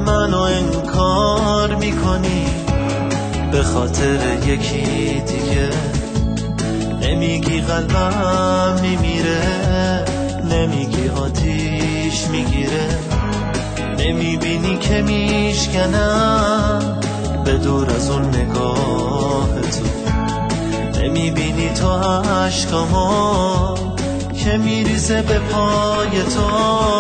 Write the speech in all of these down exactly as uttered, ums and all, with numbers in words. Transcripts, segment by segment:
منو انکار میکنی به خاطر یکی دیگه. نمیگی قلبم میمیره، نمیگی آتیش میگیره، نمیبینی که میشکنم به دور از اون نگاه تو، نمیبینی تو عشقامو که میریزه به پای تو.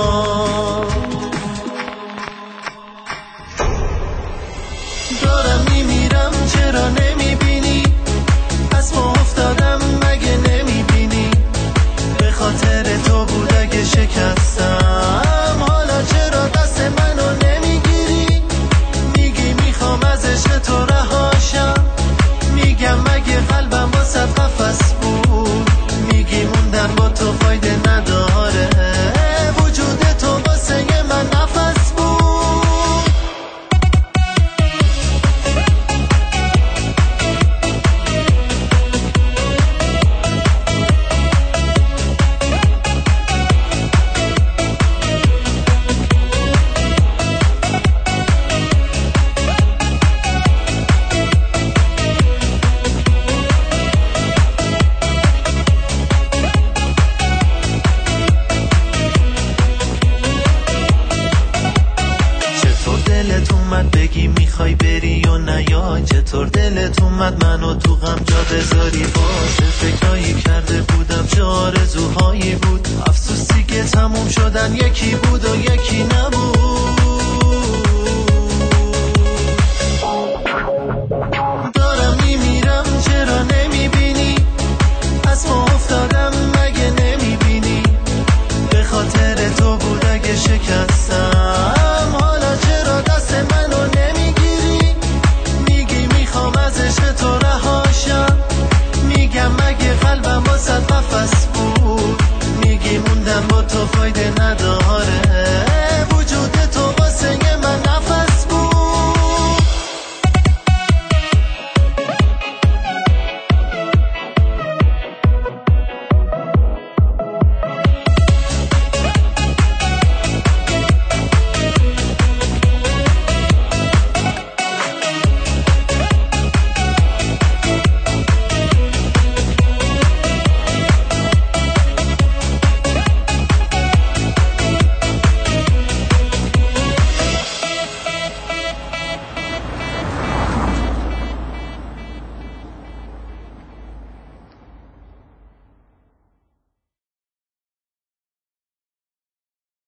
دارم میمیرم چرا نمیبینی؟ از ما افتادم مگه نمیبینی؟ به خاطر تو بود اگه شکستم، حالا چرا دست منو نمیگیری؟ میگی میخوام از عشق تو رهاشم، میگم مگه قلبم واسه قفس بود، میگی موندن با تو فایده نداره، وجود تو واسه من نفس بود. دلت اومد بگی میخوای بری و نیا؟ چطور دلت اومد منو تو غم جا بذاری؟ واسه فکرایی کرده بودم چه آرزوهایی بود، افسوسی که تموم شدن یکی بود و یکی نبود. دارم میمیرم چرا نمیبینی؟ از ما افتادم مگه نمیبینی؟ به خاطر تو بود اگه شکستم، حالا چرا دست منو نمیگیری؟ میگی میخوام از عشق تو رهاشم، میگم مگه قلبم واسه قفس بود، میگی موندم با تو فایده